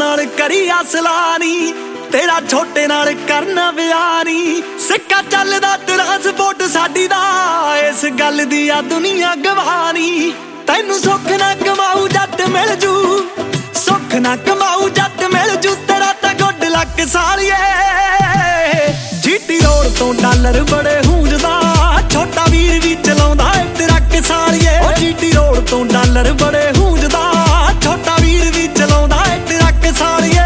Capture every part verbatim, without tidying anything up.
नाल करी असलानी, तेरा छोटे नाल करना बयानी। सिक्का चलदा ट्रांसपोर्ट साडी दा, इस गल दी आ दुनिया गवानी। तैनू सुख ना कमाऊ जट मिल जू, सुख ना कमाऊ जट मिल जू, तेरा तां गुड लक सालिए। जीटी रोड तो डॉलर बड़े हूंजदा, छोटा वीर भी चलाउंदा ट्रक सालिए। ओ जीटी रोड तो डॉलर बड़े हूंजदा, छोटा वीर भी चलाउंदा ट्रक सालिए।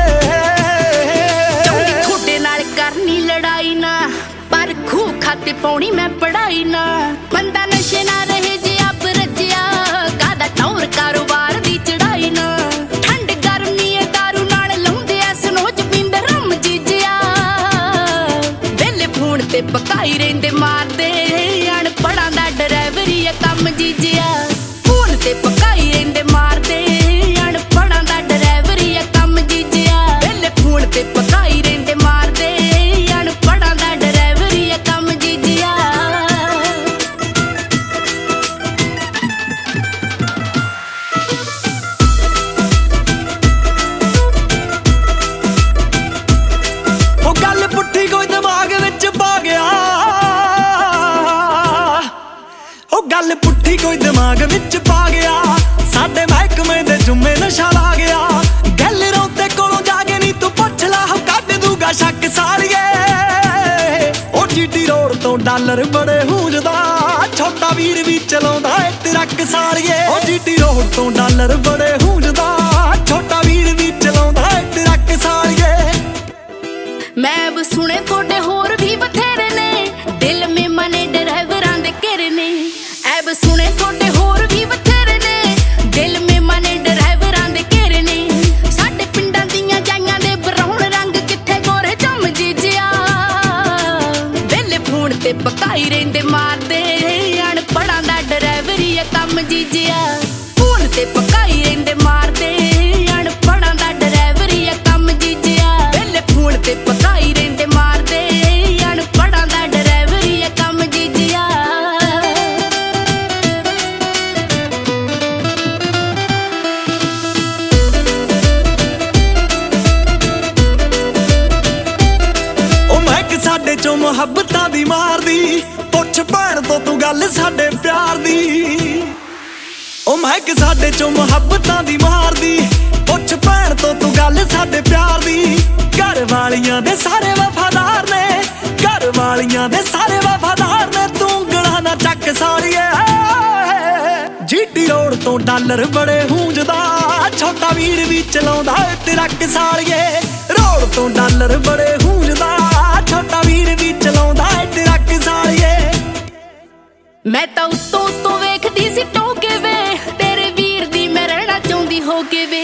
छोटे नाल करनी लड़ाई ना, पर खूह खाते पाउणी मैं पढ़ाई ना। बंदा नशे ना रहे जे अब रजिया, कादा टौर कारोबार दी चढ़ाई ना। ठंड गर्मी ए दारू नाल लाउंदे ऐ सनोज पिंड रम जीजिया। वेले फोन ते पकाई रहिंदे मारदे, अनपढ़ां दा ड्राइवरी ए कम जीजिया। फोन ते पकाई रहिंदे मारदे, अनपढ़ां दा ड्राइवरी ए कम जीजिया। वेले फोन ते पकाई रहिंदे मारदे, अनपढ़ां दा ड्राइवरी ए कम जीजिया। ओ गल पुट्ठी कोई दिमाग विच पा गया, ओ गल पुट्ठी कोई दिमाग विच पा गया। साडे महकमे दे जुम्मे नशा ला गया। गैलरों ते कोलों जाके नी तू पुछ ला, कढ दूगा शक सालिए। ओ जीटी रोड तो डॉलर बड़े हूंजदा, छोटा वीर भी चलाउंदा ट्रक सालिए। ओ जीटी रोड तो डॉलर बड़े हूंजदा, छोटा वीर भी चलाउंदा ट्रक सालिए। मैं अब सुने थोड़े होर भी बथेरे ने, दिल में मने ड्राइवरां दे घेरे ने। ऐब सुने थोड़े होर भी बथेरे ने, दिल में मने ड्राइवरां दे घेरे ने। साडे पिंडां दियां जाइयां दे ब्राउन रंग किथे गोरे चम जीजिया। वेले फोन ते पकाई रहिंदे मारदे, अनपढ़ां दा ड्राइवरी ए कम जीजिया। फोन ते पकाई रहिंदे मारदे, अनपढ़ां दा ड्राइवरी ए कम जीजिया। वेले फोन ते पकाई रहिंदे मारदे, अनपढ़ां दा ड्राइवरी ए कम जीजिया। ओ महक साडे चों मुहब्बतां दी मारदी, पुछ भैण तो तू गल साडे प्यार दी। ओ महक साडे चों मुहब्बतां दी मारदी, पुछ भैण तो तू गल साडे प्यार दी। घर वालियां दे सारे वफादार ने, घर वालियां दे सारे वफादार ने, तू गला ना चक सालिए। जीटी रोड तो डॉलर बड़े हूंजदा, छोटा वीर भी चलाउंदा ट्रक सालिए। रोड तो डॉलर बड़े हूंजदा, छोटा वीर भी चलाउंदा ट्रक सालिए। मैं तां उत्तों उत्तों वेखदी सी टोके वे, तेरे वीर दी मैं रहना चाहुंदी हो के वे।